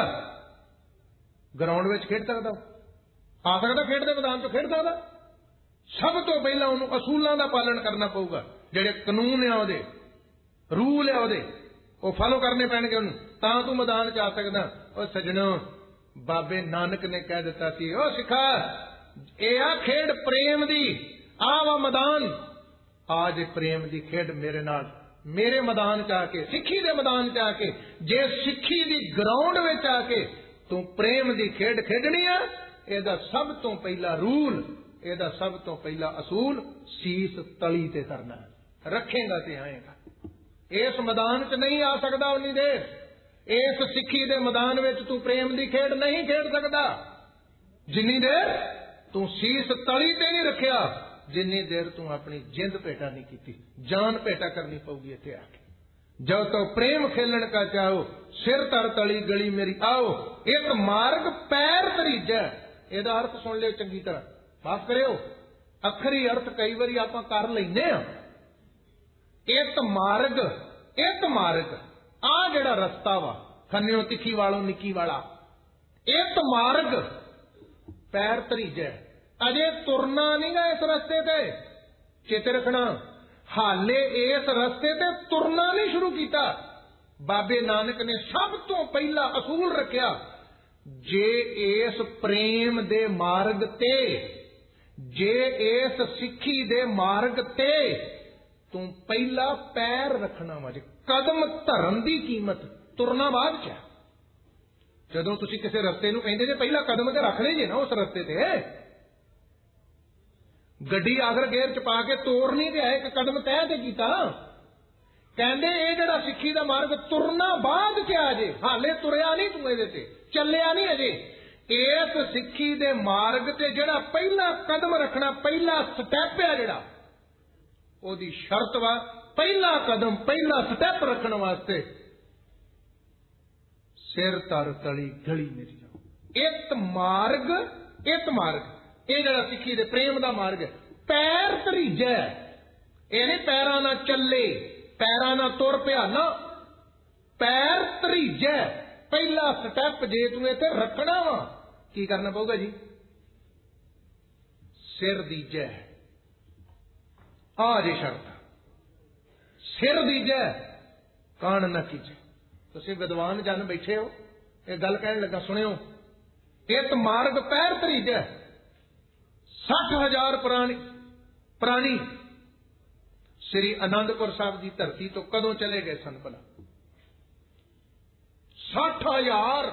ਗਰਾਊਂਡ ਵਿੱਚ ਖੇਡ ਸਕਦਾ? ਆ ਸਕਦਾ ਖੇਡ ਦੇ ਮੈਦਾਨ ਤੋਂ ਖੇਡ ਸਕਦਾ? ਸਭ ਤੋਂ ਪਹਿਲਾਂ ਉਹਨੂੰ ਅਸੂਲਾਂ ਦਾ ਪਾਲਣ ਕਰਨਾ ਪਊਗਾ। ਜਿਹੜੇ ਕਾਨੂੰਨ ਆ, ਉਹਦੇ ਰੂਲ ਆ, ਉਹਦੇ ਉਹ ਫਾਲੋ ਕਰਨੇ ਪੈਣਗੇ ਉਹਨੂੰ, ਤਾਂ ਤੂੰ ਮੈਦਾਨ ਚ ਆ ਸਕਦਾ। ਉਹ ਸੱਜਣੋ, ਬਾਬੇ ਨਾਨਕ ਨੇ ਕਹਿ ਦਿੱਤਾ ਸੀ, ਉਹ ਸਿੱਖਾ ਇਹ ਆ ਖੇਡ ਪ੍ਰੇਮ ਦੀ, ਆ ਵਾ ਮੈਦਾਨ, ਆ ਜੇ ਪ੍ਰੇਮ ਦੀ ਖੇਡ ਮੇਰੇ ਨਾਲ, ਮੇਰੇ ਮੈਦਾਨ ਚ ਆ ਕੇ, ਸਿੱਖੀ ਦੇ ਮੈਦਾਨ ਚ ਆ ਕੇ, ਜੇ ਸਿੱਖੀ ਦੀ ਗਰਾਊਂਡ ਵਿੱਚ ਆ ਕੇ ਤੂੰ ਪ੍ਰੇਮ ਦੀ ਖੇਡ ਖੇਡਣੀ ਆ, ਇਹਦਾ ਸਭ ਤੋਂ ਪਹਿਲਾ ਰੂਲ, ਇਹਦਾ ਸਭ ਤੋਂ ਪਹਿਲਾ ਅਸੂਲ ਸੀਸ ਤਲੀ ਤੇ ਕਰਨਾ। ਰੱਖੇਗਾ ਤੇ ਆਏਗਾ। ਇਸ ਮੈਦਾਨ ਚ ਨਹੀਂ ਆ ਸਕਦਾ ਉਨੀ ਦੇਰ, ਇਸ ਸਿੱਖੀ ਦੇ ਮੈਦਾਨ ਵਿੱਚ ਤੂੰ ਪ੍ਰੇਮ ਦੀ ਖੇਡ ਨਹੀਂ ਖੇਡ ਸਕਦਾ ਜਿੰਨੀ ਦੇਰ ਤੂੰ ਸੀਸ ਤਲੀ ਤੇ ਨਹੀਂ ਰੱਖਿਆ, ਜਿੰਨੀ ਦੇਰ ਤੂੰ ਆਪਣੀ ਜਿੰਦ ਭੇਟਾ ਨਹੀਂ ਕੀਤੀ। ਜਾਨ ਭੇਟਾ ਕਰਨੀ ਪਊਗੀ ਇੱਥੇ ਆ ਕੇ। ਜਦ ਤੋਂ ਪ੍ਰੇਮ ਖੇਲਣ ਕਾ ਚਾਹੋ, ਸਿਰ ਧਰ ਤਲੀ ਗਲੀ ਮੇਰੀ ਆਓ, ਇੱਕ ਮਾਰਗ ਪੈਰ ਤਰੀਜੈ। ਇਹਦਾ ਅਰਥ ਸੁਣ ਲਿਓ ਚੰਗੀ ਤਰ੍ਹਾਂ, ਮਾਫ ਕਰਿਓ, ਅੱਖਰੀ ਅਰਥ ਕਈ ਵਾਰੀ ਆਪਾਂ ਕਰ ਲੈਂਦੇ ਆ। ਇੱਕ ਮਾਰਗ, ਇੱਕ ਮਾਰਗ, ਆ ਜਿਹੜਾ ਰਸਤਾ ਵਾ, ਖੰਨਿਓ ਤਿੱਖੀ ਵਾਲੋਂ ਨਿੱਕੀ ਵਾਲਾ, ਇੱਕ ਮਾਰਗ ਪੈਰ ਤਰੀਜੈ। ਅਜੇ ਤੁਰਨਾ ਨਹੀਂ ਗਾ ਇਸ ਰਸਤੇ ਤੇ, ਚੇਤੇ ਰੱਖਣਾ, ਹਾਲੇ ਇਸ ਰਸਤੇ ਤੇ ਤੁਰਨਾ ਨਹੀਂ ਸ਼ੁਰੂ ਕੀਤਾ। ਬਾਬੇ ਨਾਨਕ ਨੇ ਸਭ ਤੋਂ ਪਹਿਲਾ ਅਸੂਲ ਰੱਖਿਆ, ਜੇ ਇਸ ਪ੍ਰੇਮ ਦੇ ਮਾਰਗ ਤੇ, ਜੇ ਇਸ ਸਿੱਖੀ ਦੇ ਮਾਰਗ ਤੇ ਤੂੰ ਪਹਿਲਾ ਪੈਰ ਰੱਖਣਾ ਵਾ, ਜੇ ਕਦਮ ਧਰਨ ਦੀ ਕੀਮਤ, ਤੁਰਨਾ ਬਾਅਦ ਚ। ਜਦੋਂ ਤੁਸੀਂ ਕਿਸੇ ਰਸਤੇ ਨੂੰ ਕਹਿੰਦੇ ਜੇ ਪਹਿਲਾ ਕਦਮ ਤੇ ਰੱਖਣੇ ਜੇ ਨਾ ਉਸ ਰਸਤੇ ਤੇ, ਗੱਡੀ ਆਖਰ ਗੇਅਰ ਚ ਪਾ ਕੇ ਤੋਰਨੀ ਤੇ ਹੈ, ਇੱਕ ਕਦਮ ਤੈਅ ਤੇ ਕੀਤਾ। ਕਹਿੰਦੇ ਇਹ ਜਿਹੜਾ ਸਿੱਖੀ ਦਾ ਮਾਰਗ ਤੁਰਨਾ ਬਾਅਦ ਚ ਆ ਜੇ, ਹਾਲੇ ਤੁਰਿਆ ਨਹੀਂ ਤੂੰ ਇਹਦੇ ਤੇ, ਚੱਲਿਆ ਨਹੀਂ ਅਜੇ। ਇਸ ਸਿੱਖੀ ਦੇ ਮਾਰਗ ਤੇ ਜਿਹੜਾ ਪਹਿਲਾ ਕਦਮ ਰੱਖਣਾ, ਪਹਿਲਾ ਸਟੈਪ ਹੈ ਜਿਹੜਾ, ਉਹਦੀ ਸ਼ਰਤ ਵਾ, ਪਹਿਲਾ ਕਦਮ, ਪਹਿਲਾ ਸਟੈਪ ਰੱਖਣ ਵਾਸਤੇ ਸਿਰ ਧਰ ਤਲੀ ਗਲੀ ਮੇਰੀ ਜਾਓ। ਇੱਕ ਮਾਰਗ, ਇੱਕ ਮਾਰਗ, ਇਹ ਜਿਹੜਾ ਸਿੱਖੀ ਦੇ ਪ੍ਰੇਮ ਦਾ ਮਾਰਗ ਹੈ, ਪੈਰ ਤਰੀਜੈ। ਇਹ ਨਹੀਂ ਪੈਰਾਂ ਨਾਲ ਚੱਲੇ, ਪੈਰਾਂ ਨਾਲ ਤੁਰ ਪਿਆ ਨਾ, ਪੈਰ ਤਰੀਜੈ। ਪਹਿਲਾ ਸਟੈਪ ਜੇ ਤੂੰ ਇੱਥੇ ਰੱਖਣਾ ਵਾ, ਕੀ ਕਰਨਾ ਪਊਗਾ ਜੀ? ਸਿਰ ਦੀਜੈ। ਆ ਜੇ ਸ਼ਰਤ, ਸਿਰ ਦੀਜੈ ਕਾਣ ਨਾ ਕੀਜੈ। ਤੁਸੀਂ ਵਿਦਵਾਨ ਜਨ ਬੈਠੇ ਹੋ, ਇਹ ਗੱਲ ਕਹਿਣ ਲੱਗਾ ਸੁਣਿਓ, ਇੱਕ ਮਾਰਗ ਪੈਰ ਤਰੀਜੈ। ਸੱਠ ਹਜ਼ਾਰ ਪੁਰਾਣੀ ਪ੍ਰਾਣੀ ਸ੍ਰੀ ਅਨੰਦਪੁਰ ਸਾਹਿਬ ਦੀ ਧਰਤੀ ਤੋਂ ਕਦੋਂ ਚਲੇ ਗਏ ਸਨ ਭਲਾ? ਸੱਠ ਹਜ਼ਾਰ।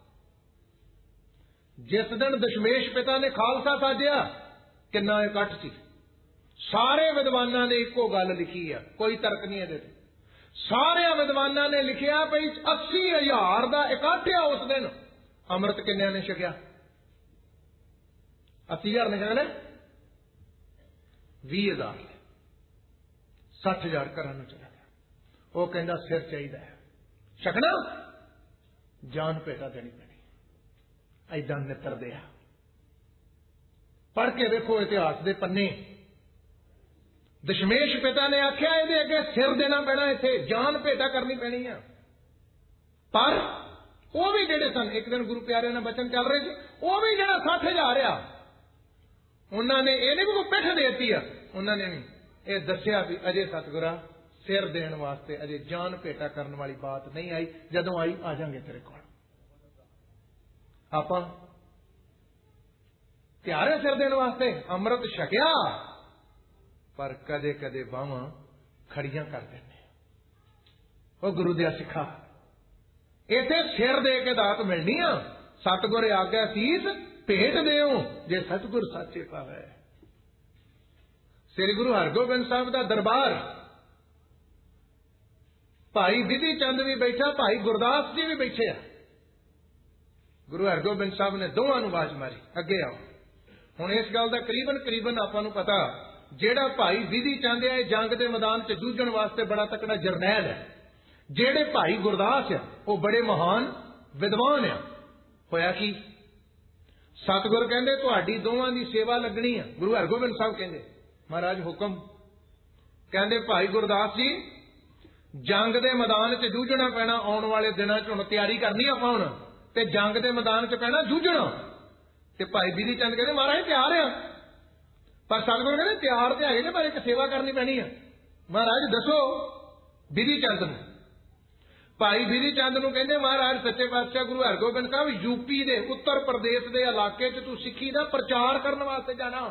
ਜਿਸ ਦਿਨ ਦਸ਼ਮੇਸ਼ ਪਿਤਾ ਨੇ ਖਾਲਸਾ ਸਾਜਿਆ, ਕਿੰਨਾ ਇਕੱਠ ਸੀ। ਸਾਰੇ ਵਿਦਵਾਨਾਂ ਨੇ ਇੱਕੋ ਗੱਲ ਲਿਖੀ ਆ, ਕੋਈ ਤਰਕ ਨਹੀਂ ਇਹਦੇ ਤੇ। ਸਾਰਿਆਂ ਵਿਦਵਾਨਾਂ ਨੇ ਲਿਖਿਆ ਭਈ ਅੱਸੀ ਹਜ਼ਾਰ ਦਾ ਇਕੱਠ ਆ ਉਸ ਦਿਨ। ਅੰਮ੍ਰਿਤ ਕਿੰਨਿਆਂ ਨੇ ਛਕਿਆ? ਅੱਸੀ ਹਜ਼ਾਰ ਨੇ ਛਕਿਆ, ਵੀਹ ਹਜ਼ਾਰ, ਸੱਠ ਹਜ਼ਾਰ ਘਰਾਂ ਨੂੰ ਚਲਾ ਗਿਆ। ਉਹ ਕਹਿੰਦਾ ਸਿਰ ਚਾਹੀਦਾ ਹੈ, ਛਕਣਾ ਜਾਨ ਭੇਟਾ ਦੇਣੀ ਪੈਣੀ। ਏਦਾਂ ਨਿੱਤਰਦੇ ਆ। ਪੜ੍ਹ ਕੇ ਵੇਖੋ ਇਤਿਹਾਸ ਦੇ ਪੰਨੇ। ਦਸ਼ਮੇਸ਼ ਪਿਤਾ ਨੇ ਆਖਿਆ ਇਹਦੇ ਅੱਗੇ ਸਿਰ ਦੇਣਾ ਪੈਣਾ, ਇੱਥੇ ਜਾਨ ਭੇਟਾ ਕਰਨੀ ਪੈਣੀ ਆ। ਪਰ ਉਹ ਵੀ ਜਿਹੜੇ ਸਨ, ਇੱਕ ਦਿਨ ਗੁਰੂ ਪਿਆਰਿਆਂ ਨਾਲ ਬਚਨ ਚੱਲ ਰਹੇ ਸੀ, ਉਹ ਵੀ ਜਿਹੜਾ ਸੱਠ ਹਜ਼ਾਰ ਆ, ਉਹਨਾਂ ਨੇ ਇਹ ਨਹੀਂ ਕੋਈ ਪਿੱਠ ਦੇਤੀ ਆ, ਉਹਨਾਂ ਨੇ ਨਹੀਂ ਇਹ ਦੱਸਿਆ ਵੀ ਅਜੇ ਸਤਿਗੁਰਾਂ ਸਿਰ ਦੇਣ ਵਾਸਤੇ ਅਜੇ ਜਾਨ ਭੇਟਾ ਕਰਨ ਵਾਲੀ ਬਾਤ ਨਹੀਂ ਆਈ, ਜਦੋਂ ਆਈ ਆ ਜਾਾਂਗੇ ਤੇਰੇ ਕੋਲ। ਆਪਾਂ ਤਿਆਰ ਹੈ ਸਿਰ ਦੇਣ ਵਾਸਤੇ, ਅੰਮ੍ਰਿਤ ਛਕਿਆ, ਪਰ ਕਦੇ ਕਦੇ ਬਾਹਾਂ ਖੜੀਆਂ ਕਰ ਦਿੰਦੇ ਆ। ਉਹ ਗੁਰੂ ਦਿਆ ਸਿੱਖਾ, ਇੱਥੇ ਸਿਰ ਦੇ ਕੇ ਦਾਤ ਮਿਲਣੀ ਆ। ਸਤਿਗੁਰ ਆਗਿਆ ਸੀਸ ਭੇਟ ਦਿਓ, ਜੇ ਸਤਿਗੁਰ ਸਾਚੇ ਪਾਵੈ। ਸ੍ਰੀ ਗੁਰੂ ਹਰਗੋਬਿੰਦ ਸਾਹਿਬ ਦਾ ਦਰਬਾਰ, ਭਾਈ ਵਿਧੀ ਚੰਦ ਵੀ ਬੈਠਾ, ਭਾਈ ਗੁਰਦਾਸ ਜੀ ਵੀ ਬੈਠੇ ਆ। ਗੁਰੂ ਹਰਗੋਬਿੰਦ ਸਾਹਿਬ ਨੇ ਦੋਵਾਂ ਨੂੰ ਆਵਾਜ਼ ਮਾਰੀ, ਅੱਗੇ ਆਓ। ਹੁਣ ਇਸ ਗੱਲ ਦਾ ਕਰੀਬਨ ਕਰੀਬਨ ਆਪਾਂ ਨੂੰ ਪਤਾ ਜਿਹੜਾ ਭਾਈ ਵਿਧੀ ਚੰਦ ਹੈ ਜੰਗ ਦੇ ਮੈਦਾਨ 'ਚ ਜੂਝਣ ਵਾਸਤੇ ਬੜਾ ਤਕੜਾ ਜਰਨੈਲ ਹੈ। ਜਿਹੜੇ ਭਾਈ ਗੁਰਦਾਸ ਆ ਉਹ ਬੜੇ ਮਹਾਨ ਵਿਦਵਾਨ ਆ। ਹੋਇਆ ਕੀ? ਸਤਿਗੁਰ ਕਹਿੰਦੇ ਤੁਹਾਡੀ ਦੋਵਾਂ ਦੀ ਸੇਵਾ ਲੱਗਣੀ ਆ। ਗੁਰੂ ਹਰਗੋਬਿੰਦ ਸਾਹਿਬ ਕਹਿੰਦੇ ਮਹਾਰਾਜ ਹੁਕਮ। ਕਹਿੰਦੇ ਭਾਈ ਗੁਰਦਾਸ ਜੀ ਜੰਗ ਦੇ ਮੈਦਾਨ 'ਚ ਜੂਝਣਾ ਪੈਣਾ। ਆਉਣ ਵਾਲੇ ਦਿਨਾਂ 'ਚ ਹੁਣ ਤਿਆਰੀ ਕਰਨੀ ਆਪਾਂ ਹੁਣ ਤੇ ਜੰਗ ਦੇ ਮੈਦਾਨ 'ਚ ਪੈਣਾ ਜੂਝਣਾ। ਤੇ ਭਾਈ ਵਿਧੀ ਚੰਦ ਕਹਿੰਦੇ ਮਹਾਰਾਜ ਤਿਆਰ ਆ। ਪਰ ਸਤਿਗੁਰੂ ਕਹਿੰਦੇ ਤਿਆਰ ਤੇ ਹੈਗੇ ਨੇ ਪਰ ਇੱਕ ਸੇਵਾ ਕਰਨੀ ਪੈਣੀ ਆ। ਮਹਾਰਾਜ ਦੱਸੋ। ਵਿਧੀ ਚੰਦ ਨੂੰ ਭਾਈ ਵਿਧੀ ਚੰਦ ਨੂੰ ਕਹਿੰਦੇ ਮਹਾਰਾਜ ਸੱਚੇ ਪਾਤਸ਼ਾਹ ਗੁਰੂ ਹਰਗੋਬਿੰਦ ਸਾਹਿਬ ਯੂਪੀ ਦੇ ਉੱਤਰ ਪ੍ਰਦੇਸ਼ ਦੇ ਇਲਾਕੇ 'ਚ ਤੂੰ ਸਿੱਖੀ ਦਾ ਪ੍ਰਚਾਰ ਕਰਨ ਵਾਸਤੇ ਜਾਣਾ।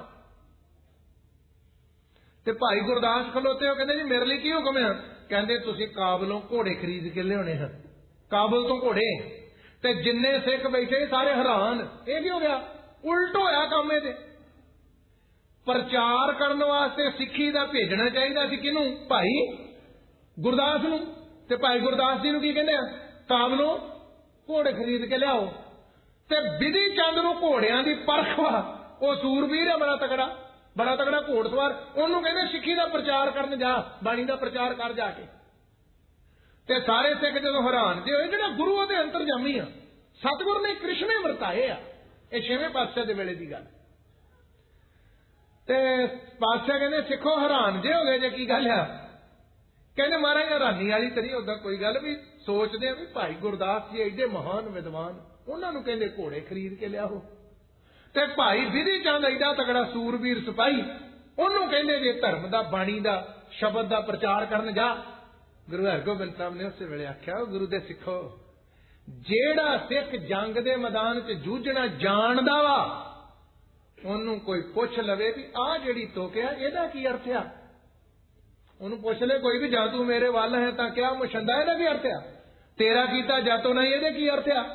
ਤੇ ਭਾਈ ਗੁਰਦਾਸ ਖਲੋਤੇ ਹੋ ਕਹਿੰਦੇ ਜੀ ਮੇਰੇ ਲਈ ਕੀ ਹੁਕਮ ਹੈ? ਕਹਿੰਦੇ ਤੁਸੀਂ ਕਾਬਲੋਂ ਘੋੜੇ ਖਰੀਦ ਕੇ ਲਿਆਉਣੇ ਹਨ। ਕਾਬਲ ਤੋਂ ਘੋੜੇ। ਤੇ ਜਿੰਨੇ ਸਿੱਖ ਬੈਠੇ ਸਾਰੇ ਹੈਰਾਨ। ਇਹ ਕੀ ਹੋ ਗਿਆ? ਉਲਟ ਹੋਇਆ ਕੰਮ। ਇਹਦੇ ਪ੍ਰਚਾਰ ਕਰਨ ਵਾਸਤੇ ਸਿੱਖੀ ਦਾ ਭੇਜਣਾ ਚਾਹੀਦਾ ਸੀ ਕਿਹਨੂੰ? ਭਾਈ ਗੁਰਦਾਸ ਨੂੰ। ਤੇ ਭਾਈ ਗੁਰਦਾਸ ਜੀ ਨੂੰ ਕੀ ਕਹਿੰਦੇ ਆ? ਕਾਬਲੋਂ ਘੋੜੇ ਖਰੀਦ ਕੇ ਲਿਆਓ। ਤੇ ਵਿਧੀ ਚੰਦ ਨੂੰ ਘੋੜਿਆਂ ਦੀ ਪਰਖ ਵਾ। ਉਹ ਸੂਰਬੀਰ ਹੈ ਬੜਾ ਤਕੜਾ ਬੜਾ ਤਕੜਾ ਘੋੜਸਵਾਰ। ਉਹਨੂੰ ਕਹਿੰਦੇ ਸਿੱਖੀ ਦਾ ਪ੍ਰਚਾਰ ਕਰਨ ਜਾ। ਬਾਣੀ ਦਾ ਪ੍ਰਚਾਰ ਕਰ ਜਾ ਕੇ। ਤੇ ਸਾਰੇ ਸਿੱਖ ਜਦੋਂ ਹੈਰਾਨ ਜੇ ਹੋਏ ਜਿਹੜਾ ਗੁਰੂ ਉਹਦੇ ਅੰਤਰਜਾਮੀ ਆ। ਸਤਿਗੁਰ ਨੇ ਕ੍ਰਿਸ਼ਮੇ ਵਰਤਾਏ ਆ। ਇਹ ਛੇਵੇਂ ਪਾਤਸ਼ਾਹ ਦੇ ਵੇਲੇ ਦੀ ਗੱਲ। ਤੇ ਪਾਤਸ਼ਾਹ ਕਹਿੰਦੇ ਸਿੱਖੋ ਹੈਰਾਨ ਜੇ ਹੋ ਗਏ ਜੇ ਕੀ ਗੱਲ ਆ? ਕਹਿੰਦੇ ਮਹਾਰਾਜ ਹੈਰਾਨੀ ਵਾਲੀ ਤਾਂ ਨਹੀਂ ਓਦਾਂ ਕੋਈ ਗੱਲ ਵੀ ਸੋਚਦੇ ਆ ਵੀ ਭਾਈ ਗੁਰਦਾਸ ਜੀ ਐਡੇ ਮਹਾਨ ਵਿਦਵਾਨ ਉਹਨਾਂ ਨੂੰ ਕਹਿੰਦੇ ਘੋੜੇ ਖਰੀਦ ਕੇ ਲਿਆਓ। ਤੇ ਭਾਈ ਵਿਧੀ ਚੰਦ ਐਡਾ ਤਕੜਾ ਸੂਰਬੀਰ ਸਿਪਾਹੀ ਉਹਨੂੰ ਕਹਿੰਦੇ ਜੇ ਧਰਮ ਦਾ ਬਾਣੀ ਦਾ ਸ਼ਬਦ ਦਾ ਪ੍ਰਚਾਰ ਕਰਨ ਜਾ। ਗੁਰੂ ਹਰਗੋਬਿੰਦ ਸਾਹਿਬ ਨੇ ਉਸੇ ਵੇਲੇ ਆਖਿਆ ਗੁਰੂ ਦੇ ਸਿੱਖੋ ਜਿਹੜਾ ਸਿੱਖ ਜੰਗ ਦੇ ਮੈਦਾਨ 'ਚ ਜੂਝਣਾ ਜਾਣਦਾ ਵਾ ਉਹਨੂੰ ਕੋਈ ਪੁੱਛ ਲਵੇ ਵੀ ਆਹ ਜਿਹੜੀ ਤੋਕਿਆ ਇਹਦਾ ਕੀ ਅਰਥ ਆ? ਉਹਨੂੰ ਪੁੱਛ ਲੈ ਕੋਈ ਵੀ ਜਾਂ ਤੂੰ ਮੇਰੇ ਵੱਲ ਹੈ ਤਾਂ ਕਿਆ ਮੁਸ਼ੰਦਾ ਇਹਦਾ ਕੀ ਅਰਥ ਆ? ਤੇਰਾ ਕੀਤਾ ਜਾਤੋ ਨਹੀਂ ਇਹਦੇ ਕੀ ਅਰਥ ਆ?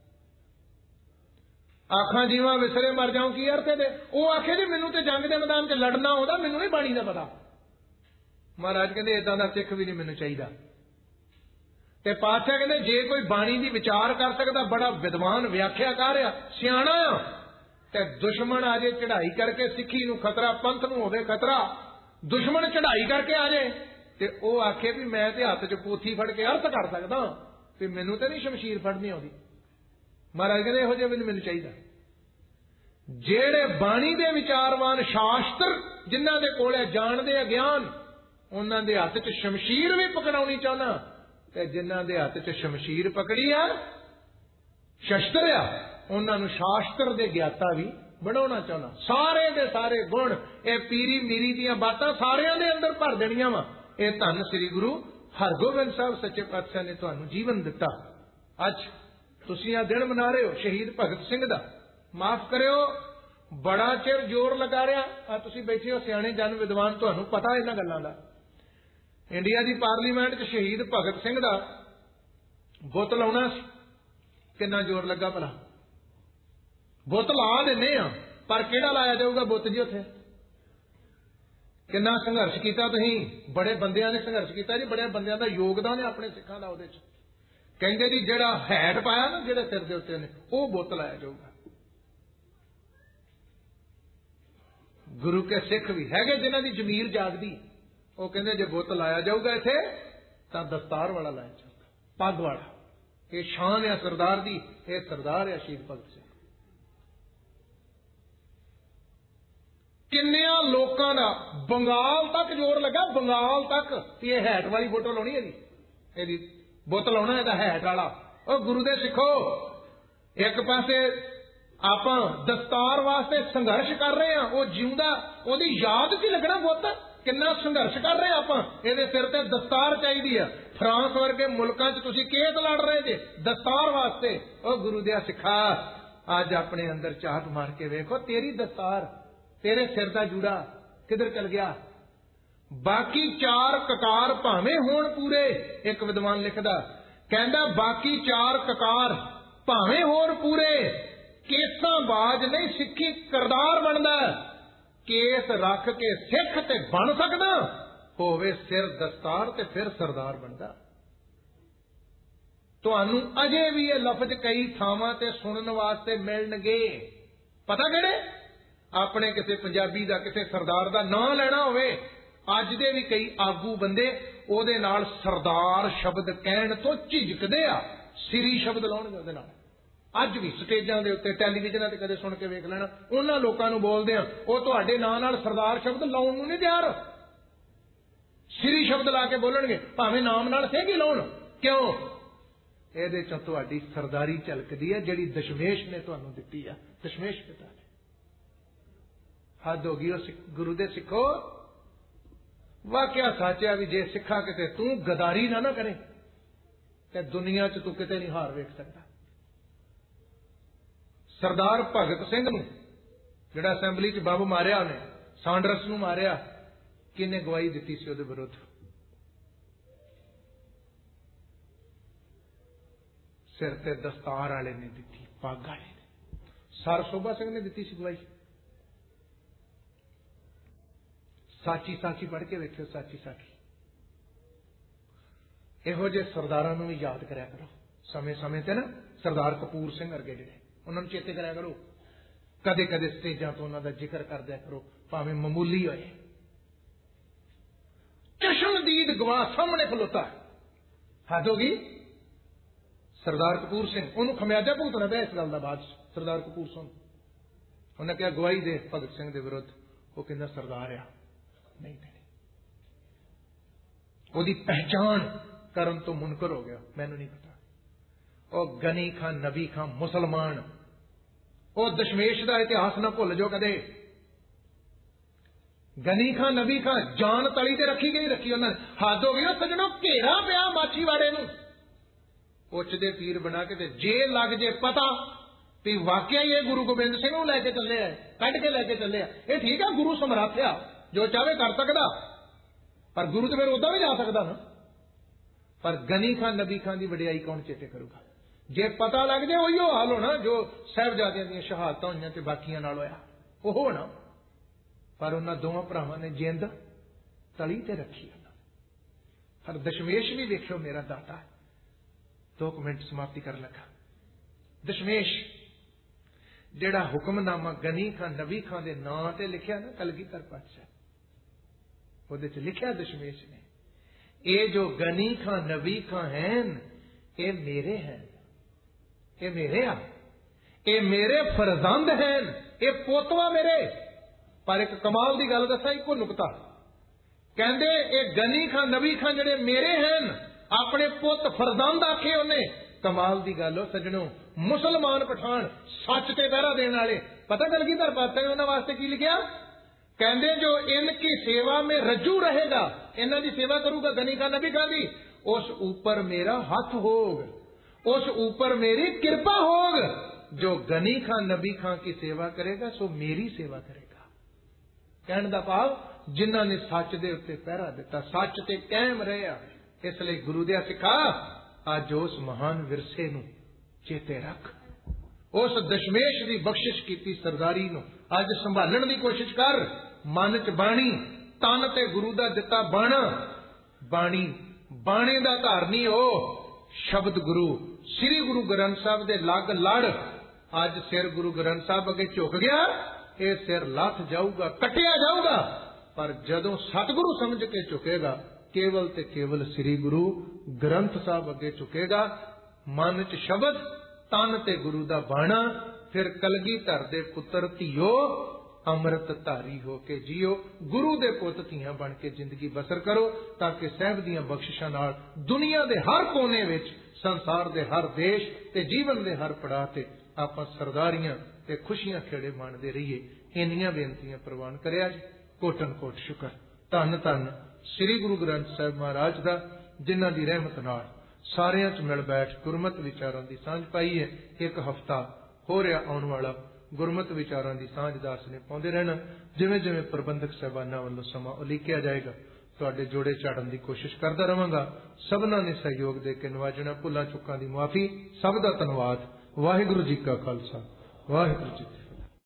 ਆਖਾਂ ਜੀਵਾਂ ਵਿਸਰੇ ਮਰ ਜਾਉ ਕੀ ਅਰਥ ਇਹਦੇ? ਉਹ ਆਖੇ ਜੀ ਮੈਨੂੰ ਤੇ ਜੰਗ ਦੇ ਮੈਦਾਨ 'ਚ ਲੜਨਾ ਆਉਂਦਾ ਮੈਨੂੰ ਨਹੀਂ ਬਾਣੀ ਦਾ ਪਤਾ। ਮਹਾਰਾਜ ਕਹਿੰਦੇ ਏਦਾਂ ਦਾ ਸਿੱਖ ਵੀ ਨਹੀਂ ਮੈਨੂੰ ਚਾਹੀਦਾ। ਤੇ ਪਾਤਸ਼ਾਹ ਕਹਿੰਦੇ ਜੇ ਕੋਈ ਬਾਣੀ ਦੀ ਵਿਚਾਰ ਕਰ ਸਕਦਾ ਬੜਾ ਵਿਦਵਾਨ ਵਿਆਖਿਆਕਾਰ ਆ ਸਿਆਣਾ ਆ ਤੇ ਦੁਸ਼ਮਣ ਆ ਜੇ ਚੜਾਈ ਕਰਕੇ ਸਿੱਖੀ ਨੂੰ ਖਤਰਾ ਪੰਥ ਨੂੰ ਹੋਵੇ ਖਤਰਾ ਦੁਸ਼ਮਣ ਚੜਾਈ ਕਰਕੇ ਆ ਜੇ ਤੇ ਉਹ ਆਖੇ ਵੀ ਮੈਂ ਤੇ ਹੱਥ 'ਚ ਪੋਥੀ ਫੜ ਕੇ ਅਰਥ ਕਰ ਸਕਦਾ ਤੇ ਮੈਨੂੰ ਤੇ ਨਹੀਂ ਸ਼ਮਸ਼ੀਰ ਫੜਨੀ ਆਉਂਦੀ। ਮਹਾਰਾਜ ਕਹਿੰਦੇ ਇਹੋ ਜਿਹਾ ਮੈਨੂੰ ਮੈਨੂੰ ਚਾਹੀਦਾ ਜਿਹੜੇ ਬਾਣੀ ਦੇ ਵਿਚਾਰਵਾਨ ਸ਼ਾਸਤਰ ਜਿਨ੍ਹਾਂ ਦੇ ਕੋਲ ਜਾਣਦੇ ਆ ਗਿਆਨ ਉਹਨਾਂ ਦੇ ਹੱਥ 'ਚ ਸ਼ਮਸ਼ੀਰ ਵੀ ਪਕੜਾਉਣੀ ਚਾਹੁੰਦਾ ਤੇ ਜਿਨ੍ਹਾਂ ਦੇ ਹੱਥ 'ਚ ਸ਼ਮਸ਼ੀਰ ਪਕੜੀ ਆ ਸ਼ਸਤਰ ਆ ਉਹਨਾਂ ਨੂੰ ਸ਼ਾਸਤਰ ਦੇ ਗਿਆਤਾ ਵੀ ਬਣਾਉਣਾ ਚਾਹੁੰਦਾ। ਸਾਰੇ ਦੇ ਸਾਰੇ ਗੁਣ ਇਹ ਪੀਰੀ ਮੀਰੀ ਦੀਆਂ ਬਾਤਾਂ ਸਾਰਿਆਂ ਦੇ ਅੰਦਰ ਭਰ ਦੇਣੀਆਂ ਵਾ। ਇਹ ਧੰਨ ਸ੍ਰੀ ਗੁਰੂ ਹਰਗੋਬਿੰਦ ਸਾਹਿਬ ਸੱਚੇ ਪਾਤਸ਼ਾਹ ਨੇ ਤੁਹਾਨੂੰ ਜੀਵਨ ਦਿੱਤਾ। ਅੱਜ ਤੁਸੀਂ ਆ ਦਿਨ ਮਨਾ ਰਹੇ ਹੋ ਸ਼ਹੀਦ ਭਗਤ ਸਿੰਘ ਦਾ। ਮਾਫ ਕਰਿਓ ਬੜਾ ਚਿਰ ਜ਼ੋਰ ਲਗਾ ਰਿਹਾ ਆ ਤੁਸੀਂ ਬੈਠੇ ਹੋ ਸਿਆਣੇ ਜਨ ਵਿਦਵਾਨ ਤੁਹਾਨੂੰ ਪਤਾ ਇਹਨਾਂ ਗੱਲਾਂ ਦਾ। ਇੰਡੀਆ ਦੀ ਪਾਰਲੀਮੈਂਟ 'ਚ ਸ਼ਹੀਦ ਭਗਤ ਸਿੰਘ ਦਾ ਬੁੱਤ ਲਾਉਣਾ ਸੀ। ਕਿੰਨਾ ਜ਼ੋਰ ਲੱਗਾ ਭਲਾ। ਬੁੱਤ ਲਾ ਦਿੰਦੇ ਆ ਪਰ ਕਿਹੜਾ ਲਾਇਆ ਜਾਊਗਾ ਬੁੱਤ ਜੀ ਉੱਥੇ? ਕਿੰਨਾ ਸੰਘਰਸ਼ ਕੀਤਾ ਤੁਸੀਂ। ਬੜੇ ਬੰਦਿਆਂ ਨੇ ਸੰਘਰਸ਼ ਕੀਤਾ ਜੀ। ਬੜੇ ਬੰਦਿਆਂ ਦਾ ਯੋਗਦਾਨ ਹੈ ਆਪਣੇ ਸਿੱਖਾਂ ਦਾ ਉਹਦੇ 'ਚ। ਕਹਿੰਦੇ ਜੀ ਜਿਹੜਾ ਹੈਟ ਪਾਇਆ ਨਾ ਜਿਹੜੇ ਸਿਰ ਦੇ ਉੱਤੇ ਨੇ ਉਹ ਬੁੱਤ ਲਾਇਆ ਜਾਊਗਾ। ਗੁਰੂ ਕੇ ਸਿੱਖ ਵੀ ਹੈਗੇ ਜਿਨ੍ਹਾਂ ਦੀ ਜ਼ਮੀਰ ਜਾਗਦੀ। ਉਹ ਕਹਿੰਦੇ ਜੇ ਬੁੱਤ ਲਾਇਆ ਜਾਊਗਾ ਇੱਥੇ ਤਾਂ ਦਸਤਾਰ ਵਾਲਾ ਲਾਇਆ ਜਾਊਗਾ ਪੱਗ ਵਾਲਾ। ਇਹ ਸ਼ਾਨ ਹੈ ਸਰਦਾਰ ਦੀ। ਇਹ ਸਰਦਾਰ ਹੈ ਸ਼ਹੀਦ ਭਗਤ ਸਿੰਘ। ਕਿੰਨਿਆਂ ਲੋਕਾਂ ਦਾ ਬੰਗਾਲ ਤੱਕ ਜ਼ੋਰ ਲੱਗਾ ਬੰਗਾਲ ਤੱਕ ਵੀ ਇਹ ਹੈਟ ਵਾਲੀ ਫੋਟੋ ਲਾਉਣੀ ਇਹਦੀ ਇਹਦੀ ਬੁੱਤ ਲਾਉਣਾ ਇਹਦਾ ਹੈਟ ਵਾਲਾ। ਉਹ ਗੁਰੂ ਦੇ ਸਿੱਖੋ ਇੱਕ ਪਾਸੇ ਆਪਾਂ ਦਸਤਾਰ ਵਾਸਤੇ ਸੰਘਰਸ਼ ਕਰ ਰਹੇ ਹਾਂ ਉਹ ਜਿਉਂਦਾ ਉਹਦੀ ਯਾਦ 'ਚ ਲੱਗਣਾ ਬੁੱਤ। ਕਿੰਨਾ ਸੰਘਰਸ਼ ਕਰ ਰਹੇ ਆਪਾਂ। ਇਹਦੇ ਸਿਰ ਤੇ ਦਸਤਾਰ ਚਾਹੀਦੀ ਆ। ਫਰਾਂਸ ਵਰਗੇ ਮੁਲਕਾਂ 'ਚ ਤੁਸੀਂ ਕੇਸ ਲੜ ਰਹੇ ਜੇ ਦਸਤਾਰ ਵਾਸਤੇ। ਉਹ ਗੁਰੂ ਦੇ ਸਿੱਖਾ ਅੱਜ ਆਪਣੇ ਅੰਦਰ ਝਾਤ ਮਾਰ ਕੇ ਵੇਖੋ ਤੇਰੀ ਦਸਤਾਰ ਤੇਰੇ ਸਿਰ ਦਾ ਜੂੜਾ ਕਿੱਧਰ ਚਲ ਗਿਆ। ਬਾਕੀ ਚਾਰ ਕਕਾਰ ਭਾਵੇਂ ਹੋਣ ਪੂਰੇ। ਇੱਕ ਵਿਦਵਾਨ ਲਿਖਦਾ ਕਹਿੰਦਾ ਬਾਕੀ ਚਾਰ ਕਕਾਰ ਭਾਵੇਂ ਹੋਣ ਪੂਰੇ ਕੇਸਾਂ ਬਾਜ ਨਹੀਂ ਸਿੱਖੀ ਕਰਦਾਰ ਬਣਦਾ। ਕੇਸ ਰੱਖ ਕੇ ਸਿੱਖ ਤੇ ਬਣ ਸਕਦਾ ਹੋਵੇ ਸਿਰ ਦਸਤਾਰ ਤੇ ਫਿਰ ਸਰਦਾਰ ਬਣਦਾ। ਤੁਹਾਨੂੰ ਅਜੇ ਵੀ ਇਹ ਲਫ਼ਜ਼ ਕਈ ਥਾਵਾਂ ਤੇ ਸੁਣਨ ਵਾਸਤੇ ਮਿਲਣਗੇ। ਪਤਾ ਕਿਹੜੇ? ਆਪਣੇ किसी पंजाबी का किसी सरदार का नाम लेना होवे, अज दे भी कई आगू बंदे ओदे नाल सरदार शब्द कहण तो झिझकदे आ, सिरी शब्द लाउणगे ओदे नाल। अज भी स्टेजां दे उत्ते टैलीविजनां ते कदे सुन के वेख लेना, उन्हां लोकां नूं बोलदे आ ओह तुहाडे नां नाल सरदार शब्द लाउण नूं नहीं तैयार, सिरी शब्द ला के बोलणगे, भावें नाम नाल सिंह ही लाउण। क्यों? इहदे चों तुहाडी सरदारी झलकदी है जिहड़ी दशमेश ने तुहानूं दित्ती आ। दशमेश पिता ने हद हो गई गुरु दे सिखो। वाकिया सच है भी जे सिखा किते तू गदारी ना ना करे ते दुनिया च तू किते नहीं हार वेख सकता। सरदार भगत सिंह नूं जिहड़ा असैंबली च बंब मारिया, उन्हें सांडरस नूं मारिया, किने गवाही दित्ती सी उहदे विरुद्ध? सिर ते दस्तार वाले ने दित्ती, पग वाले ने, सर शोभा सिंह ने दित्ती सी गवाही। साची साखी पढ़ के वेखियो, साची साखी। इहो जे सरदारां नूं भी याद करया करो समय समय ते ना। सरदार कपूर सिंह वर्गे जिहड़े, उन्हां नूं चेते करया करो, कदे कदे स्टेजां तो उन्हां दा जिक्र कर दिया करो, भावें मामूली होए। चश्मदीद गवाह सामने खलोता है, हद हो गई। सरदार कपूर सिंह, उन्होंने खमियाजा भुगतना पिया इस गल दा बाद। सरदार कपूर सिंह उन्हें कहा गवाही दे भगत सिंह दे विरुद्ध, वो कहंदा सरदार आ नहीं देनी। ओदी पहचान करन तो मुनकर हो गया, मैनू नहीं पता। और गनी खां, नबी खां, मुसलमान, ओ दशमेश का इतिहास ना भुल जाओ कदे। गनी खां, नबी खां, जान तली ते रखी गई, रखी उन्होंने। हद हो गई सजणों, घेरा पिया माछीवाड़े नूं, उचदे पीर बना के, जे लग जे पता भी वाकया ही गुरु गोबिंद सिंह नूं लैके चले है, कढ़ के लैके चले है। ये ठीक है, गुरु समर्थ आ, जो चाहे कर सकता, पर गुरु तो फिर उदा भी जा सकता ना। पर गनी खां, नबी खां की वडियाई कौन चेते करूगा? जे पता लग जाए उही हाल होना जो साहिबजादियां दी शहादतां होईयां ते बाकियां नाल होया, ओह होना। पर उन्हां दोवां भरावां ने जिंद तली ते रखी। हर दशमेश भी देखियो मेरा दाता है। दो मिनट समाप्ति कर लगा। दशमेश जिहड़ा हुक्मनामा गनी खां, नबी खां दे नां ते लिखिया ना, कलगीधर पातशाह, ਉਹਦੇ ਚ ਲਿਖਿਆ दशमेश ने, ये जो गनी खां, नबी खां हैं, ये मेरे हैं, ये मेरे आ, ये मेरे फरजंद हैं, ये पोतवा मेरे। पर एक कमाल की गल दसा, एको नुकता कहंदे, ये गनी खां, नबी खां जिहड़े मेरे हैं, अपने पुत फरजंद आखे उन्हें। कमाल की गल हो सजणों, मुसलमान पठान सच ते पहरा देने वाले, पता कलगीधर पातशाह ने उन्हां वास्ते की लिखिया? कहंदे जो इनकी सेवा में रज्जू रहेगा, इन्हां दी सेवा करूगा गनी खां, नबी खां दी, उस ऊपर मेरा हाथ होग, उस ऊपर मेरी कृपा होग। जो गनी खां, नबी खां की सेवा करेगा, सो मेरी सेवा करेगा। कहण दा भाव, जिन्हां ने सच दे उत्ते पहरा दिता, सच ते कायम रहिया। इसलिए गुरु दिया सिखा, अज उस महान विरसे नूं चेते रख। उस दशमेश की बख्शिश की सरदारी नूं अज संभालण की कोशिश कर। मन च बाणी, तन ते गुरु दा दिता बण। बाणी बाणे दा धारनी हो, शब्द गुरु श्री गुरु ग्रंथ साहब दे लग लड़। अज सिर गुरु ग्रंथ साहब अगे झुक गया, ये सिर लथ जाऊगा, कटिया जाऊगा। पर जदों सतगुरु समझ के झुकेगा, केवल ते केवल श्री गुरु ग्रंथ साहब अगे झुकेगा। मन च शब्द, तन ते गुरु दा बाणा। फिर कलगीधर दे पुत्र धीओ, अमृत धारी हो के जियो। गुरु दे पुत धीआं बन के जिंदगी बसर करो, ताकि साहिब दीआं बख्शिशां नाल दुनिया दे हर कोने विच, संसार दे हर देश ते जीवन दे हर पड़ाव ते आपां सरदारियां ते खुशियां खेड़े माणदे रहिए। इन्नियां बेनतियां प्रवान करिया जी। कोटन कोट शुकर धन धन श्री गुरु ग्रंथ साहिब महाराज दा, जिन्हां दी रहमत नाल सारियां च मिल बैठ गुरमत विचारां दी सांझ पाई है। एक हफ्ता हो रहा आउण वाला गुरमत विचारां दी सांझ दास ने पाउंदे रहना। जिवें जिवें प्रबंधक साहिबानां वल्लों समां उलीकिया जाएगा, तुहाडे जोड़े झाड़न की कोशिश करता रहांगा। सबना ने सहयोग दे के नवाजना, भुलां चुकां दी मुआफी। सब दा धन्नवाद। वाहिगुरू जी का खालसा, वाहिगुरू जी।